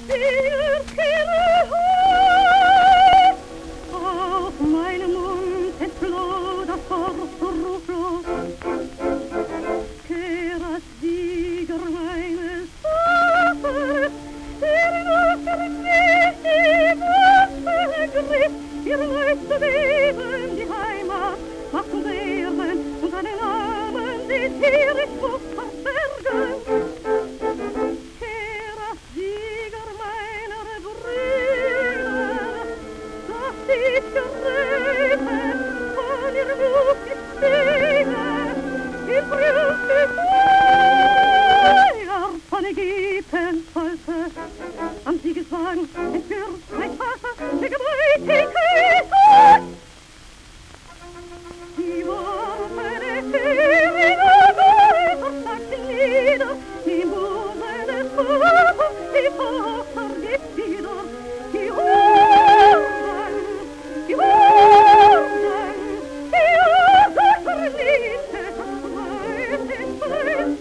Auf meinem Mund entfloh das Ruflos, Keras Sieger meines Vaters, der nicht die Waffe griff, ihr Leid zu geben, die Heimat macht uns Ehren und seinen Namen sieht hier ich muss verbergen. Keras Sieger meiner Brüder, dass ich gerettet von ihr Blut die Szene, die Brüste Feuer von Ägypten sollte, am Siegeswagen entführt mein Vater, der Gebräutigkeit. Die Worte des Königs sagten nieder, im Busen des Vaters, die Tochter gibt wieder, die Orden, die Orden, die Orden verliebte, das Freund ist Freund.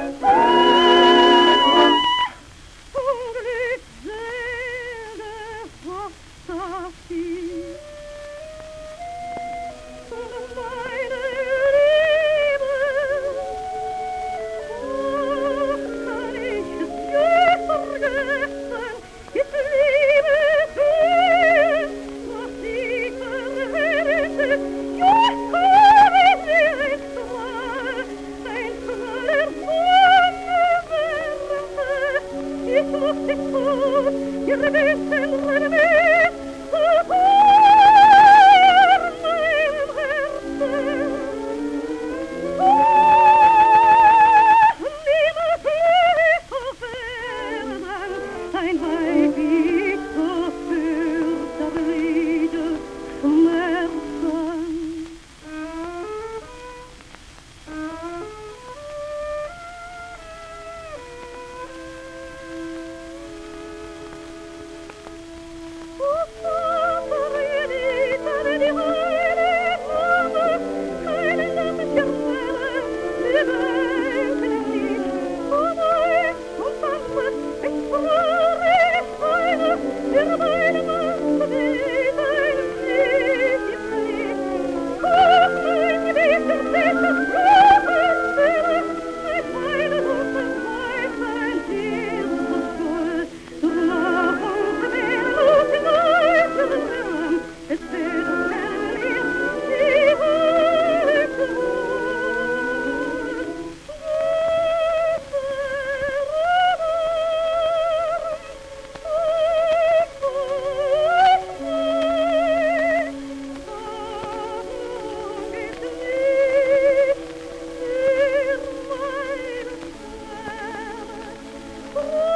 Unglücksselge Apostasie. Meine Liebe, kann ich es je vergessen, ist Liebe schön, was sie verhält, ja, kann ich nicht mal, ein schmaler Sonne wärmte, ich muss dich tun, ihre Wesen meine Welt, ein Weib ich so fürchterliche Schmerzen. Oh